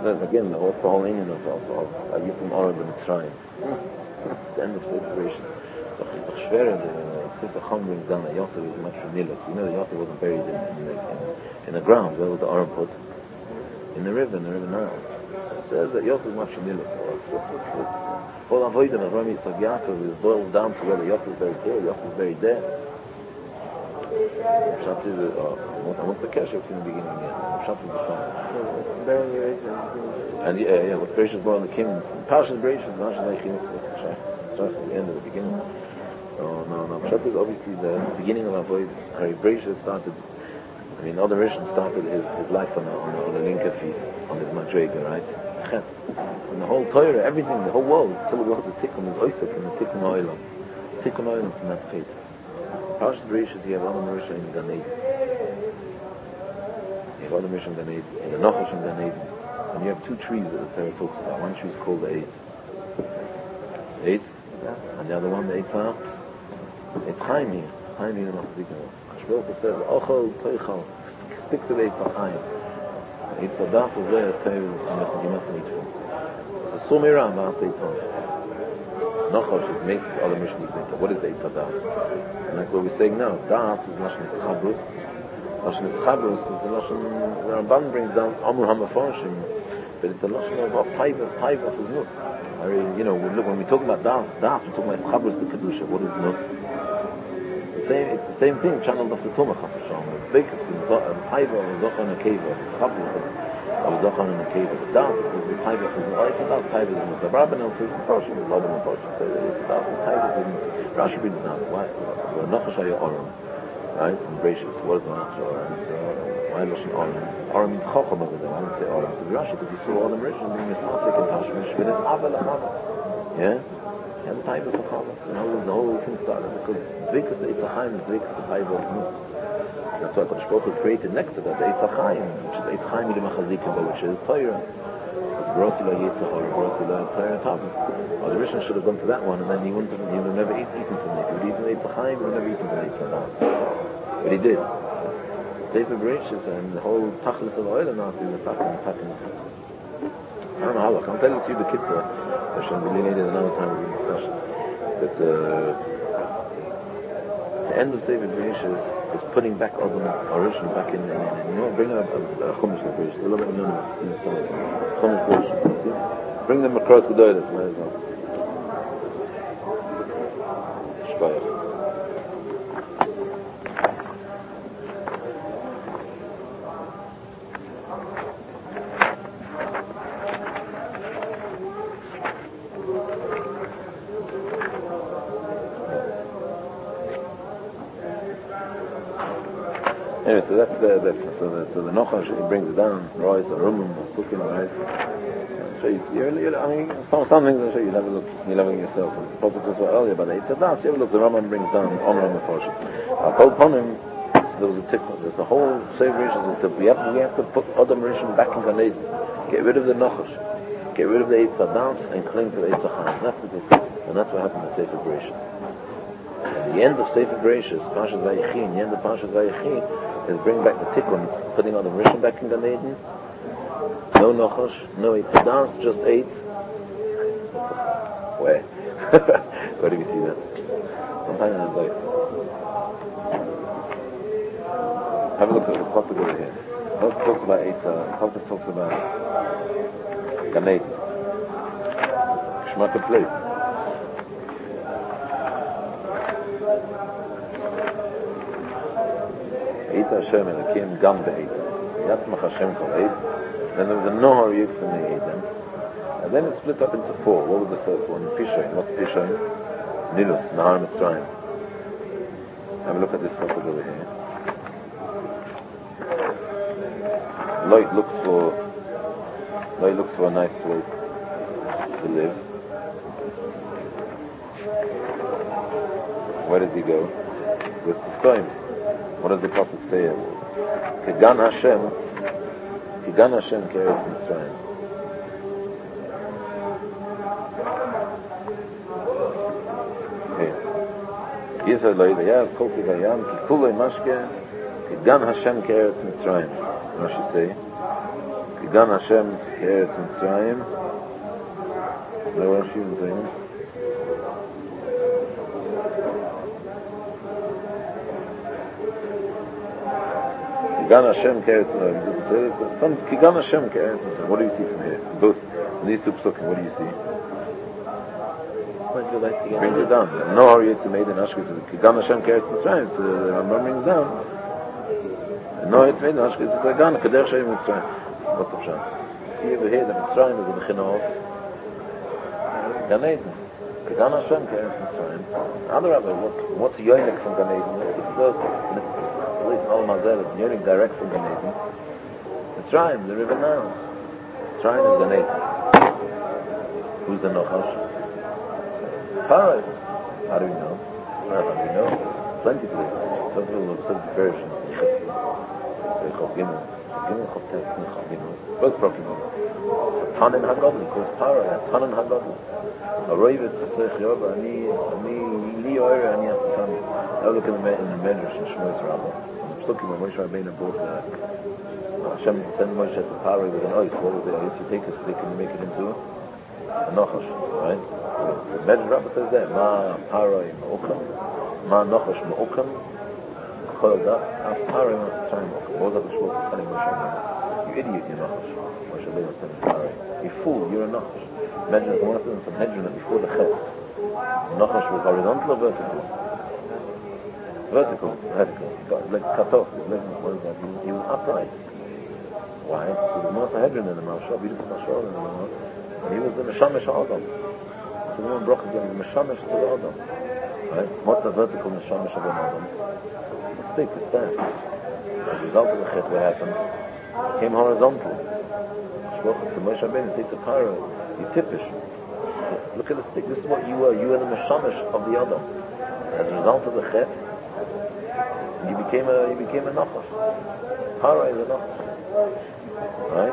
says again, the whole Indian of Yipum Oren ben Mitzrayim. The end of separation. It's schwer, the Sister Chum brings down that Yosef is much from Nilus. You know that Yosef wasn't buried in the ground. Where was the Oren put? In the river Nile. It says that Yosef is much from Nilus. All Avodim of Rami Yitzhak Yaakov is boiled down to whether Yosef is buried here, Yosef is buried there. What's the kesher from the beginning again? And what Bereshit is born the king. Parshas Bereshit, Parshas Vayichin, starts at the end of the beginning. No. Pshat is obviously the beginning of Avoid. Bereshit started. I mean, all the Rishon started his life on a linker feast, on his madrega, right? And the whole Torah, everything, the whole world, till the world is tikkun, is oisek, and the tikkun oilam. Tikkun oilam from that faith. Parshas Bereshit, you have Adam Rishon in Gan Eden. You have Adam Rishon in Gan Eden, and the Nachash in Gan Eden. And you have two trees that the Torah talks about. One tree is called the Eitz. And the other one, the Eitzah. It's Chaim here. Chaim here in the Machzik. Hashbroch says, Ochel, Toichal, stick to the Eitzah Chaim. Eitzah Daf is there, you mustn't eat from. It's a Sumira about Eitzah. Nachash, it makes Adam Rishon Eitzah. What is the Eitzah Daf? And like what we're saying now, Daf is Lashon Eschabrus. Lashon Eschabrus is the Lashon, the Ramban brings down Amur HaMafarshim, but it's a Lashon of Taiva is Nut. I mean, you know, when we talk about Daf, we're talking about Eschabrus the Kedusha. What is Nut? It's the same thing channeled off the Tumah Chafasham. It's big, it's Taiva or Zochar and Akeva, it's Eschabrus of Zochar and Akeva. The Daf is the Taiva is Nut. It's a Daf, Taiva is Nut. The Rabban El says, Farshim is Lodom and Farshim. So it's a Daf, Taiva is Nut. Rashi brings down, why? Nachash Haya Oren, right? In Bereshit, what is the Nachash Oren? Why Lashon Oren? Oren means Chacham over there. Why don't say Oren? Because Rashi, because he saw Adam Rishon being Misnafik and Tashmish with an Avel Achava. Yeah? And the Taiva of Achava. The whole thing started because Dvikas the Eitzachaim is Dvikas the Taiva of Nus. That's why Kodesh Baruch Hu created next to that the Eitzachaim, which is Eitzachaim Yidim HaChazikim, which is Torah. Brotila Yitzhahor, Brotila Torah Tavim. Or the Rishon should have gone to that one, and then he would have never eaten from it. He would eat from Eitzachaim, he would never eaten from Eitzachaim. But he did. Sefer Bereshit and the whole Tachlis of oil and Nasi was attacking. I don't know how long. I'm telling you the Kitzah. I should really need it another time of discussion. But the end of Sefer Bereshit is putting back Adam Rishon back in. Bring a Chumash of Bereshit. A little bit anonymous. Chumash Bereshit. Bring them across the door. Might as well. Shkoyach. Anyway, so that's so the Nachash, it brings it down, Royce or Rumum or Sukkim, right? So I mean, some things I'll show you, you'll have a look yourself. The Prophet was earlier about the Eitzah Das, you have a look, the Rambam brings down Omer HaMefarshim. I'll call upon him, there was a tickle, there's the whole separation, we have to put Adam Rishon back in Gan Eden, get rid of the Nachash, get rid of the Eitzah Das and cling to the Eitzah Chaim. That's the difference, and that's what happened in Sefer Bereshit. At the end of Sefer Bereshit, Parshas Vayichin, the end of Parshas Vayichin, is bring back the tikkun, putting on the Rishon back in Gan Eden. No Nachash, no Eitzah Das, just 8. Where? Where do we see that? Sometime in the life. Have a look at the Prophet over here. The Prophet talks about Eitzah, the Prophet talks about Gan Eden. Shmata place. Eitzah Hashem Elokim Gam Be'Eitzah. Yatzmach Hashem Kol Eid. Then there was a Nohar Yitzhak Eden. And then it split up into 4. What was the first one? Pishain. What's Pishain? Nilus, Nahar Mitzrayim. Have a look at this passage over here. Lloyd looks for a nice place to live. Where does he go? With the Tzayim. What does the Prophet say? Kigan Hashem Keretz Mitzrayim. Yisrael Lo'Idayav Kol Kivayam Kikulei Mashke Kigan Hashem Keretz Mitzrayim. What should say? Kigan Hashem Ke'eretz Mitzrayim. No Rashi in Zayin. Kigan Hashem Ke'eretz Mitzrayim. Kigan Hashem Ke'eretz Mitzrayim. What do you see from here? Both in these two psukim, what do you see? Brings it down. No Hari Yitzim made in Ashkes. Kigan Hashem Ke'eretz Mitzrayim. So Rambam brings down. No Yitzim made in Ashkes. It's Kigan Kader Shem Mitzrayim. What's the pshat? See over here that Mitzrayim is the Bechina of Gan Eden. Kigan Hashem Ke'eretz Mitzrayim. Other Rabbi, what's Yonik from Gan Eden? What's the Al Mazel is Yonik direct from Gan Eden. Mitzrayim, the river Nile. Mitzrayim is Gan Eden. Who's the Nochash? Parai. How do we know? How do we know? Plenty of places. First of all, some versions. Both properly. Tanin Hagadol, because Parai, Tanin Hagadol. A Roivit Tzech Yoba, Ani Li Oira, Ani Hassan. I look in the Medrash in Shmoyis Rabbah. I'm looking when Moshe Rabbeinu brought Hashem sent Moshe to Parai with an oath. What was the oath? You take a stick and you make it into a Nochash, right? The Medrash Rabbah says there, Ma Parai Ma'okam, Ma Nochash Ma'okam, Chol that, Af Parai Ma'okam. What was that the Shmuel telling Moshe Rabbeinu? You idiot, you're Nochash. Moshe Rabbeinu was telling Parai. You fool, you're a Nochash. Imagine one of them, some Hedron before the Chet. Nochash was horizontal or vertical? Vertical. Like cut off. What is that? He was upright. Why? So there was a Hedron in the Mashal, beautiful Mashal in the Mashal. And he was the Meshamish Adam. So the one broke again, the Meshamish to the Adam. Right? What's the vertical Meshamish of an Adam? The stick, the staff. As a result of the Chet, what happened? It came horizontal. So Moshe Rabbeinu takes a pyro. You tippish. Look at the stick. This is what you were. You were the Meshamish of the Adam. As a result of the Chet, you became a Nachash. Para is a Nachash. Right?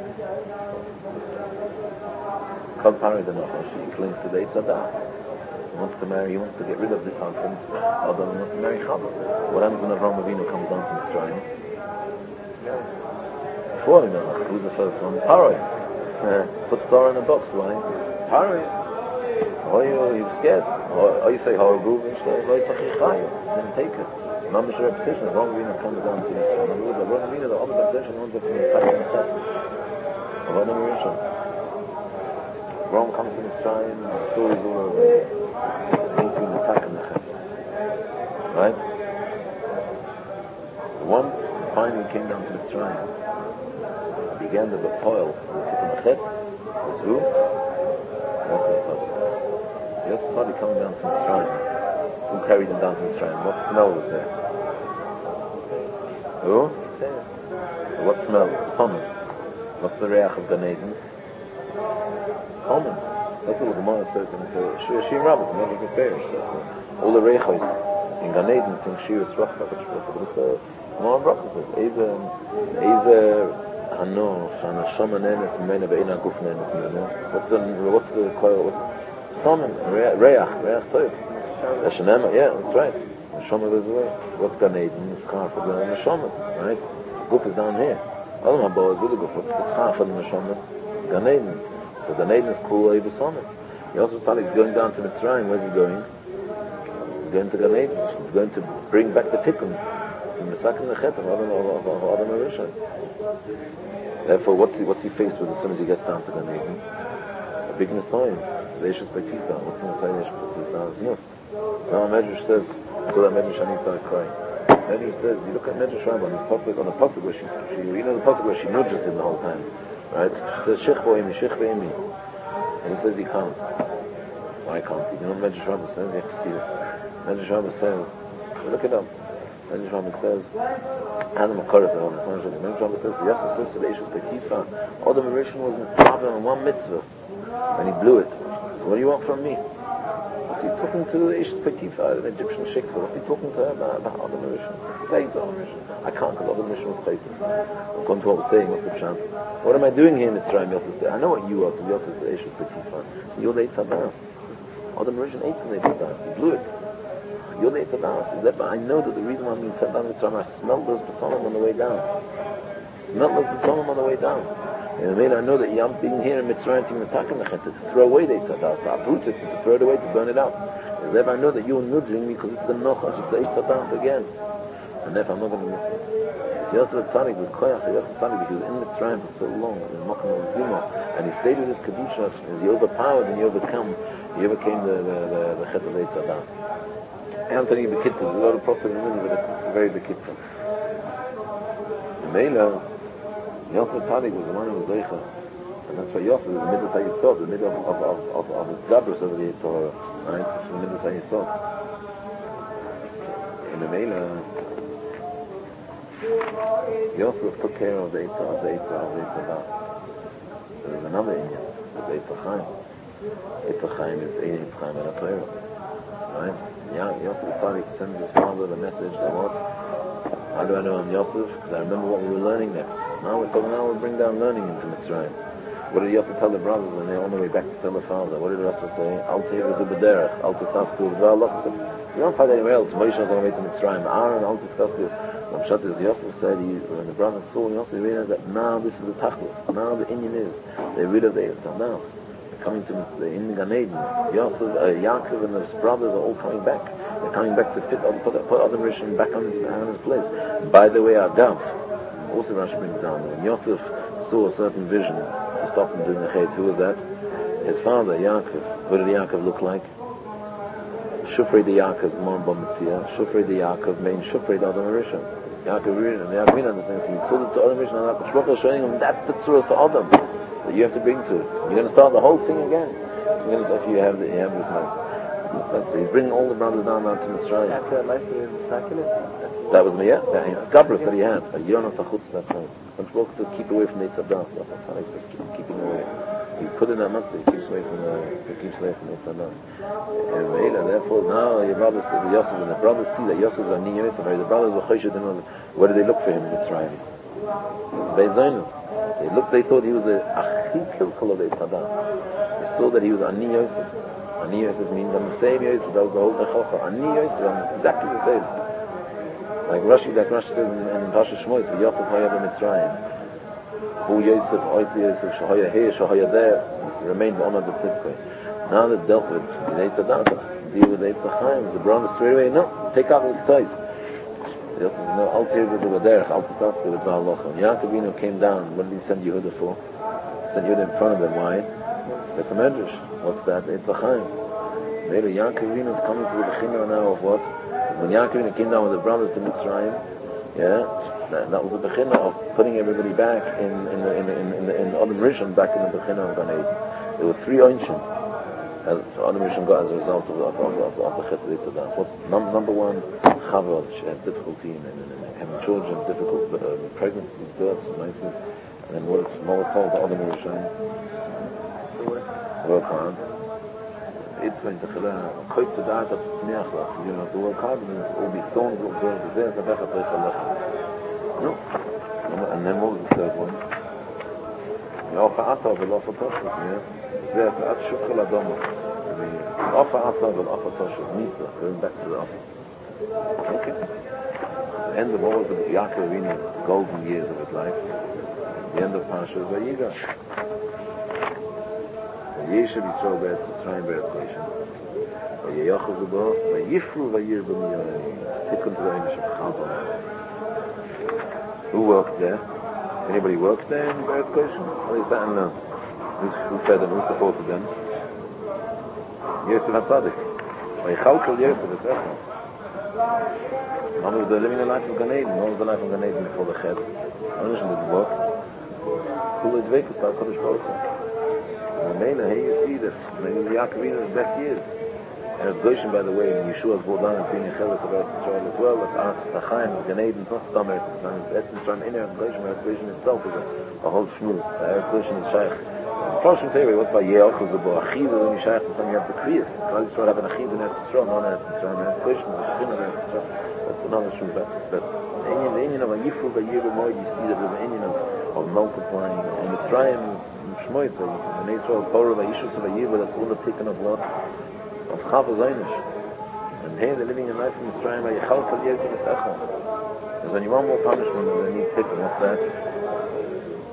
Because Para is a Nachash, he clings to the Eitzadah. He wants to marry, he wants to get rid of this husband. Adam wants to marry Chava. What happens when Avraham Avinu comes down to Mitzrayim? Before him, who's the first one? Para. Put Torah in a box, right? Parry. Or you're scared. Or you say, horrible, didn't take it. Mamish repetition. Wrong Rina comes down to this one. The wrong Rina, the other repetition, one's up to the attack and attack. Or one Marisha. Wrong comes to this time, the story's all over. Into an attack and attack. Right? The one finally came down to the shrine. Began the toil of the Chet was who? Yosef Tzadi. Yosef Tzadi coming down from the shrine. Who carried him down from the shrine? What smell was there? Who? What smell? Common. What's the reach of Gan Eden? Common. That's what the Gemara says in the Shir Rabbah, the Medrash Beferish. All the reichos in Gan Eden sing Shir Yisrach But it's a Gemara Bracha says, Hano, Shana Shama Nenes, Mena Beina Guf Nenes, what's the coil? Salmon, Reach Toiv. Hashanema, yeah, that's right. Neshama goes away. What's Gan Eden? The schar for the Neshama, right? Guf is down here. All my boys with the Guf. What's the schar for the Neshama? Gan Eden. So Gan Eden is cool over Salmon. He also thought he's going down to Mitzrayim. Where's he going? He's going to Gan Eden. He's going to bring back the Tikkun. To Mesak and the Chet of Adam Arisha. Therefore, what's he faced with as soon as he gets down to Gan Eden? A big Nisayon. Reishus Beitita. What's the Nisayon Reishus Beitita? It's Nus. Now Medrash says, so that Medrash Ani started crying. Medrash says, you look at Medrash Rabbah on the pasuk where she you know the pasuk where she nudges him the whole time. Right? She says, Shech Bo'imi. And he says he can't. Why can't he? You know what Medrash Rabbah says? You have to see it. Medrash Rabbah says, look it up. Medrash Rabbah says, Adam HaKoros, Medrash Rabbah says, Yasser says to the Reishus Beitita, Adam Arisha was in a problem on one mitzvah, and he blew it. So what do you want from me? What's he talking to the Reishus Beitita, an Egyptian shikha? What's he talking to her about Adam Arisha? Say to Adam Arisha. I can't, because Adam Arisha was chaytin. According to what we're saying, what's the chance? What am I doing here in Mitzrayim? I know what you are, to Yosef the Reishus Beitita. You're the Eitzadah. Adam Arisha ate the Eitzadah. He blew it. You're the Eitzadah. I know that the reason why I'm being sent down to Mitzrayim, I smelled those B'tzolim on the way down. And I know that I'm being here in Mitzrayim to throw away the Eitzadah, to uproot it, to throw it away, to burn it out. And therefore I know that you're nudging me because it's the Nochash, it's the Eitzadah again. And therefore I'm not going to miss it. Yosef Tzadik with Koyach, Yosef Tzadik, because in Mitzrayim for so long, in Mokum al-Zimo, and he stayed with his Kedusha, and he overpowered and he overcame the Chet of Eitzadah. Anthony Bekitza, there's a lot of prophet in the middle, but it's very Bekitza. Mela, Yosef Tzadik was the one who was Leicha, and that's why Yosef is the middle of Yisod, the middle of his Gabrus over the Torah, right? It's the middle of Yisod. And the Mela, Yosef took care of the Eitzadah. There is another Indian, the Eitzadah Chaim. Eitzadah Chaim is Ein Eitzadah Chaim and a Torah, right? Yosef Tzadik sends his father the message that what? How do I know I'm Yosef? Because I remember what we were learning next. Now we'll bring down learning into Mitzrayim. What did Yosef tell the brothers when they're on their way back to tell the father? What did the Rashi say? Al Teivah Zubederech, Al Tisasku, you don't find anywhere else. Moshe is on the way to Mitzrayim. Aaron, Al Tisasku. Pshat is Yosef said, when the brothers saw Yosef, they realized that now this is the Tachlis. Now the Indian is. They're rid of the Eitzah. Now they're coming to in Gan Eden. Yosef, Yaakov and his brothers are all coming back. They're coming back to put Adam Rishon back on his place. By the way, Agav, also Rashi brings down, when Yosef saw a certain vision to stop him doing the Chet, who was that? His father, Yaakov. What did Yaakov look like? Shufrei de Yaakov, Mon Bomitzia, Shufrei de Yaakov, main Shufrei de Adam Rishon. Yaakov Rishon understands, he saw the Adam Rishon, and HaKadosh showing him, that's the Tzurah Sa'adam that you have to bring to it. You're going to start the whole thing again. If you have this life. He's bringing all the brothers down to Mitzrayim. That was me, yeah. His Gabrus that he had. You don't have to chutz that time. When Shloch says keep away from the Eitzadah, that's how he says keeping away. He put in that matzah, he keeps away from the Eitzadah. And therefore now your brothers, Yosef, and the brothers see that Yosef is a Ni Yosef, the brothers were Choshed, where did they look for him in Mitzrayim? They thought he was the Achi Kilkal of the Eitzadah. They saw that he was a Ni Yosef. Ani Yosef means I'm the same Yosef, that was the whole Techocha. Ani Yosef, I'm exactly the same. Like Rashi says in Pasha Shmoyt, Yosef Haya B'Mitzrayim. Hu Yosef, Oiti Yosef, Shahaya here, Shahaya there, remained on the Tzidkei. Now that dealt with the Eitzadah, deal with the Eitzadah Chaim, the brothers straight away, no, take out the Ktais. Yosef says, no, Al Tir with the Derech, Al Titasku with Ba'alocha. Yaakov came down, what did he send Yehuda for? Send Yehuda in front of them, why? That's a medrash. What's that? It's a chaim. Maybe Yaakov is coming to the Bechina now of what? When Yaakov came down with the brothers to Mitzrayim, that was the Bechina of putting everybody back in Adam Rishon, back in the Bechina of Gan Eden. There were three Onshim as Adam Rishon got as a result of the Chet of Eitzadah. What's number one? Chavod, she has difficulty in having children, difficult pregnancies, births, menses, and then what it's more called the Adam Rishon. Work hard. It's going to quite to that of Smiachla. You have to work hard and it will be thorns will burn the there's a better place to live. No. And then what was the third one? The offer Ata will offer Toshus, there's at Shukal Adama. The offer Ata will offer Toshus, Nisa, going back to the offer. Okay. The end of all of the Yaakov Avinu's golden years of his life. The end of Parashat Vayiga. Yeshiv Yisrael Be'et Mitzrayim Be'et Koshim. Vayeyochav Zubo, Vayifru Vayir B'miyonim. Tikkun to the English of Chavon. Who worked there? Anybody worked there in Be'et Koshim? Or is that unknown? Who fed them? Who supported them? Yosef HaTzadik. Vayichalkel Yosef Esecha. Mom was living a life of Gan Eden. What was the life of Gan Eden before the Chet? Onishan didn't work. Kula Dveikus Tal Kodesh Baruch Hu. Here you see that maybe the Yaakovina's best years. And it's Goshen, by the way, and Yeshua was brought down and being a chelik of Eretz Yisrael as well. It's Chaim, Gan Eden, it's not Stam Eretz Yisrael. It's Eretz Yisrael in Eretz Goshen. Eretz Goshen itself is a whole shmuz. Eretz Goshen is shaykh. The Proshim say, what's about Yeochel Zubo? Achiza, when you shaykh to something, you have the Kriyas. Klal Yisrael have an Achiza in Eretz Yisrael, not in Eretz Yisrael. Eretz Goshen is a Shechin in Eretz Yisrael. That's another shmuz. But the Indian of a Yifru, a Yir, you see that there's an Indian of multiplying. And Mitzrayim, Shmoyt, in Israel, Torah, Yishus, Vayiva, that's all the taken of what? Of Chavos Einish. And here they're living a life in Mitzrayim, Vayichalkel Yosef Esecha. There's only one more punishment that they need taken, what's that?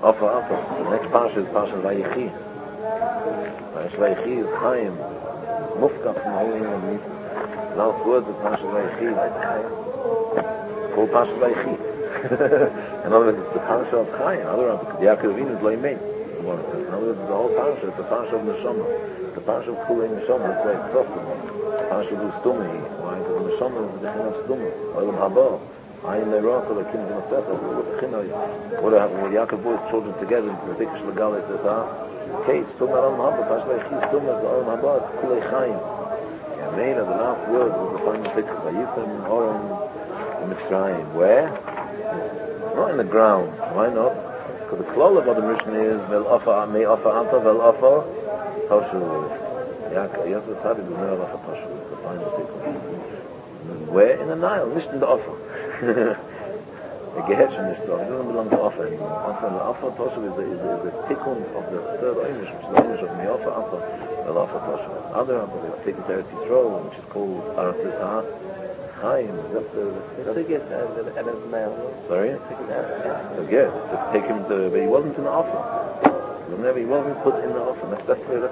Offer Ato. The next parsha is Parsha Vayechi. Parsha Vayechi is Chaim. Mufka from Holy Name. Last words of Parsha Vayechi. Called Parsha Vayechi. In other words, it's the Parsha of Chaim. Because Yaakov Avinu is Loimei. In other words, the whole Parsha, it's the Parsha of Neshama. It's the Parsha of Kulei Neshama. That's why it's Tzofim. The Parsha of Stumi. Why? Because Neshama is the Bechin of Stumi. Olam Haba. Ayin Leirah, the King of Masechah. What Yaakov brought his children together into the Tikkun Shlegal, he says, okay, Stumi Olam Haba. Parsha Vayechi Stumi is Olam Haba. It's Kulei Chaim. The last word was the final Tikkun. Vayisem Oram Mitzrayim. Where? Not in the ground. Why not? Because the klal of the mission is vel offer may offer anta vel offer toshu. Yosef Tzaddik is never offer toshu. The final tikkun. Where? In the Nile. Mission the offer. The gehetch in this stuff. It doesn't belong to offer anymore. The offer toshu is the tikkun of the third Einish, which is the Einish of may offer anta vel offer toshu. Other anta is taken to Eretz Yisrael, which is called Eretz Yisrael. Chaim, that's the male. Sorry? Yes, to take him to, but he wasn't in the offer. He wasn't put in the offer. That's the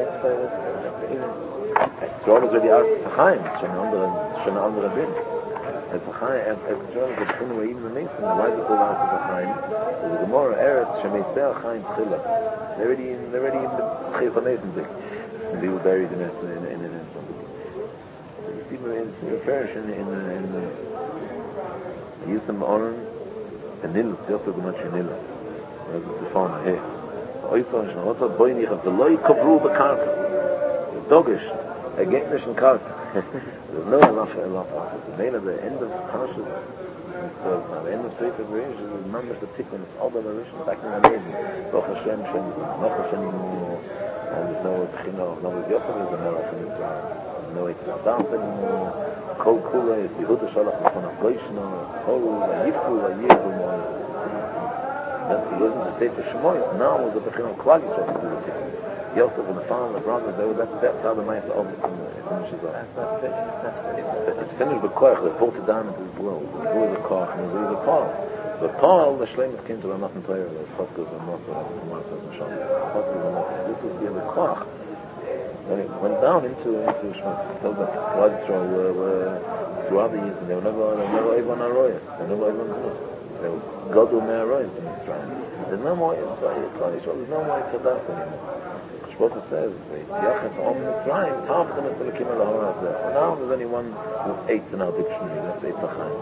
Yisrael is already Eretz Chaim. It's schon an anderer Bin. It's a Chaim, Yisrael is a Bin where even the Mason, why is it called Eretz Chaim? There's a Gemara, Eretz, Shemeisel Chaim Tchila. They're already in the Chayef HaNesim. They were buried in it. It's refreshed in the Yisam Oren and Nilus, just as much in Nilus. There's the farmer here. Oysonish, what's a boy of the loy kabru bekarka? The dogish, a getnish and karka. There's no enough. The name of the end of Parsha, the end of Sefer Bereishis is remembers the tikkun. It's all the Bereishis back in the name. Doch Hashem, Noch Hashem, and there's no Bechina of Novis Yosef is the Melech in Israel. No, it's not down anymore. Kol Kula is Yehuda Shalach Mechon HaGoyshno, Kol Yifu Yifu Moy. That's the reason to say for Shemoyes. Now was the Bechin of Klal Yisrael to do the tikkun. Yosef and the father and the brother, that's how the Ma'aseh of it finishes off. It's finished with Koach. They brought it down into the world. Who is a Koach and who is a Paul? But Paul, the Shleimus came to Ramat and Torah, the Choskas and Mosor and Kumasas and Shalom. This is the other Koach. Then it went down into Shema. So that Klal Yisrael were throughout the years, and they were never even Aroya. They were never even good. They were Godul Me'aroyas in Israel. There's no more Israel. There's no more Tzaddas anymore. Shpota says, Yachas Om Mitzrayim, Tavchem Es Telekim El Ha'or Hazeh. Now there's only one with 8 in our dictionary. That's Eitz HaChaim.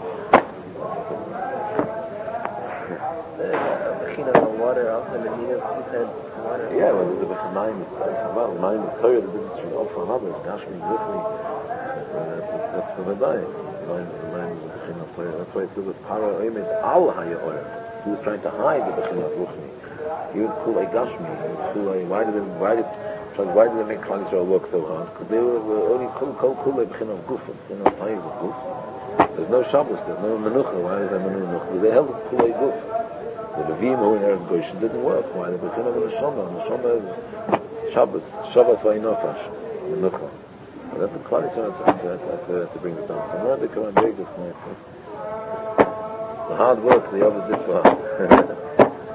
The Bechina of water, also the need of water. Yeah, well, there's a Bechinaim, well, Maim is Torah, the difference between Ofer and others, Gashmi, Zichri, that's for the diet. Maim is a Bechina of Torah. That's why it says that Para Oimed Al HaYa'or. He was trying to hide the Bechina of Ruchni. He was Kulei Gashmi, he was Kulei, why did they make Klal Yisrael work so hard? Because they were only Kulei Bechina of Guf, Bechina of Tayiv of Guf. There's no Shabbos, there's no Menucha. Why is there Menucha? They held it Kulei Guf. The Levim who in Eretz Goshen didn't work. Why? The Bechina of Neshama. Neshama is Shabbos. Shabbos Vayinofash. Menucha. That's the Klal Yisrael to bring this down. So now they come and break this night. The hard work the others did for us.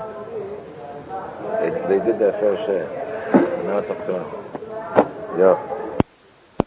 They did their fair share. Now it's up to us. Yeah.